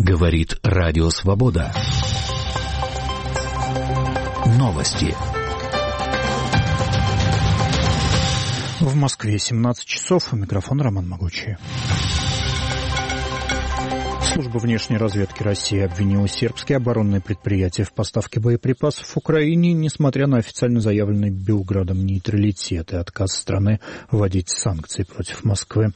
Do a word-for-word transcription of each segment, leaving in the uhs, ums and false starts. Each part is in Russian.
Говорит Радио Свобода. Новости. В Москве семнадцать часов. Микрофон Роман Могучий. Служба внешней разведки России обвинила сербские оборонные предприятия в поставке боеприпасов Украине, несмотря на официально заявленный Белградом нейтралитет и отказ страны вводить санкции против Москвы.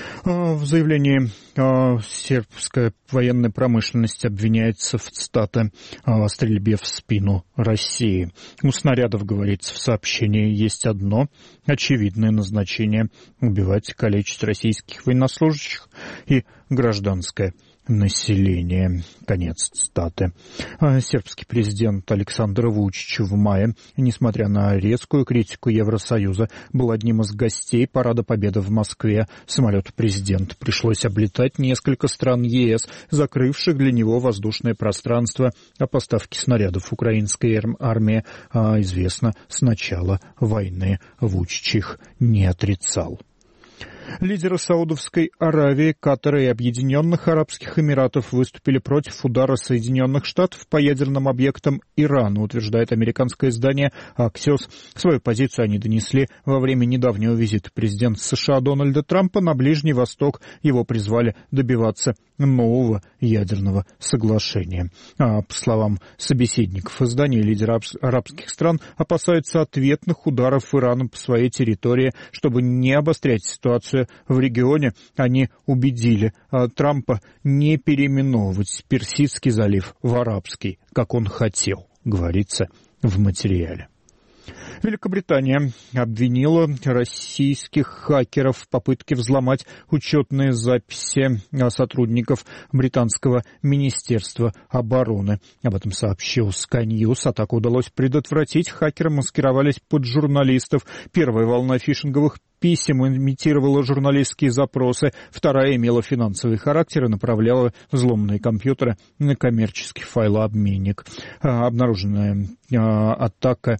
В заявлении сербская военная промышленность обвиняется в, цитата, стрельбе в спину России. У снарядов, говорится в сообщении, есть одно очевидное назначение – убивать, калечить российских военнослужащих и гражданское население. Конец цитаты. Сербский президент Александр Вучич в мае, несмотря на резкую критику Евросоюза, был одним из гостей Парада Победы в Москве. Самолету президента пришлось облетать несколько стран ЕС, закрывших для него воздушное пространство. О поставке снарядов украинской армии известно с начала войны. Вучич их не отрицал. Лидеры Саудовской Аравии, Катара и Объединенных Арабских Эмиратов выступили против удара Соединенных Штатов по ядерным объектам Ирана, утверждает американское издание Axios. Свою позицию они донесли во время недавнего визита президента США Дональда Трампа на Ближний Восток. Его призвали добиваться нового ядерного соглашения. А, по словам собеседников издания, лидеры арабских стран опасаются ответных ударов Ирана по своей территории. Чтобы не обострять ситуацию в регионе, они убедили Трампа не переименовывать Персидский залив в Арабский, как он хотел, говорится в материале. Великобритания обвинила российских хакеров в попытке взломать учетные записи сотрудников британского Министерства обороны. Об этом сообщил Sky News. Атаку удалось предотвратить. Хакеры маскировались под журналистов. Первая волна фишинговых писем имитировала журналистские запросы, вторая имела финансовый характер и направляла взломанные компьютеры на коммерческий файлообменник. Обнаруженная атака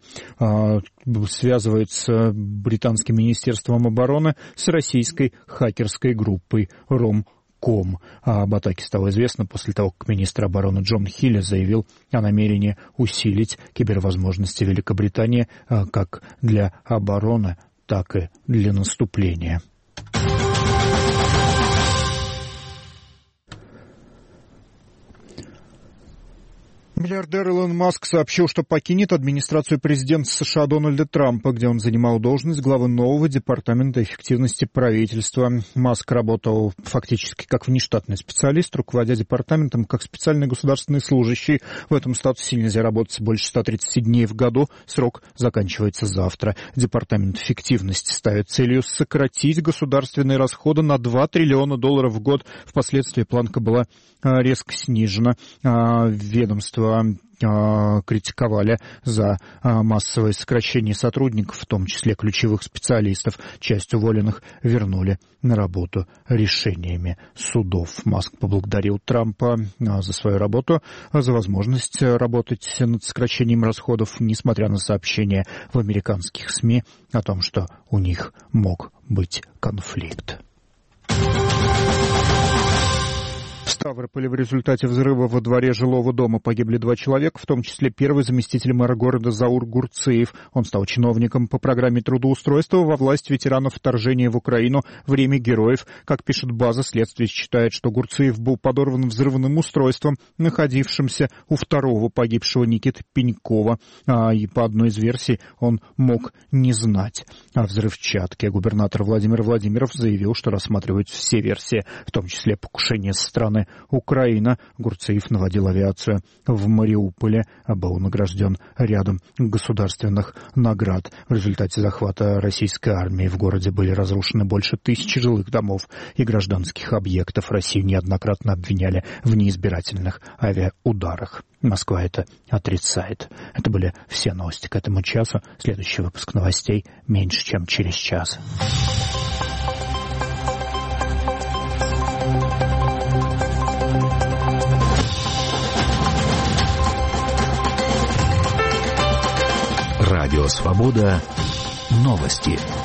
связывается британским Министерством обороны с российской хакерской группой Ром. Ком. Об атаке стало известно после того, как министр обороны Джон Хилли заявил о намерении усилить кибервозможности Великобритании как для обороны, так и для наступления. Миллиардер Илон Маск сообщил, что покинет администрацию президента США Дональда Трампа, где он занимал должность главы нового департамента эффективности правительства. Маск работал фактически как внештатный специалист, руководя департаментом как специальный государственный служащий. В этом статусе нельзя работать больше ста тридцати дней в году. Срок заканчивается завтра. Департамент эффективности ставит целью сократить государственные расходы на два триллиона долларов в год. Впоследствии планка была резко снижена. Ведомство критиковали за массовое сокращение сотрудников, в том числе ключевых специалистов. Часть уволенных вернули на работу решениями судов. Маск поблагодарил Трампа за свою работу, за возможность работать над сокращением расходов, несмотря на сообщения в американских СМИ о том, что у них мог быть конфликт. В Ставрополе в результате взрыва во дворе жилого дома погибли два человека, в том числе первый заместитель мэра города Заур Гурцеев. Он стал чиновником по программе трудоустройства во власть ветеранов вторжения в Украину «Время героев». Как пишет база, следствие считает, что Гурцеев был подорван взрывным устройством, находившимся у второго погибшего Никиты Пенькова. А, и по одной из версий он мог не знать о взрывчатке. Губернатор Владимир Владимиров заявил, что рассматривают все версии, в том числе покушение со стороны Украина. Гурцеев наводил авиацию в Мариуполе, был награжден рядом государственных наград. В результате захвата российской армии в городе были разрушены больше тысячи жилых домов и гражданских объектов. Россию неоднократно обвиняли в неизбирательных авиаударах. Москва это отрицает. Это были все новости к этому часу. Следующий выпуск новостей меньше, чем через час. Радио Свобода. Новости.